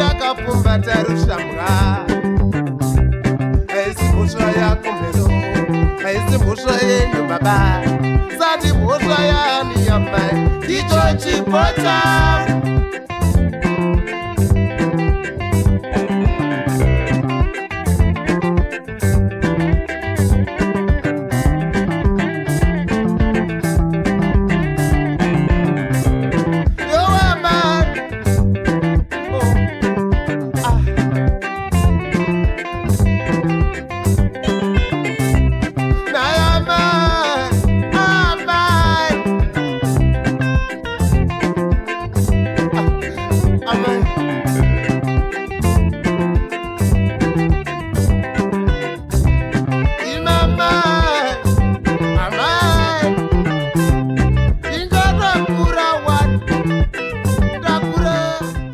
takapfumbata rushamwa. Haisi mhosva yako mhero, haisi mhosva yenyu baba, sati mhosva yani yamai, icho chipota.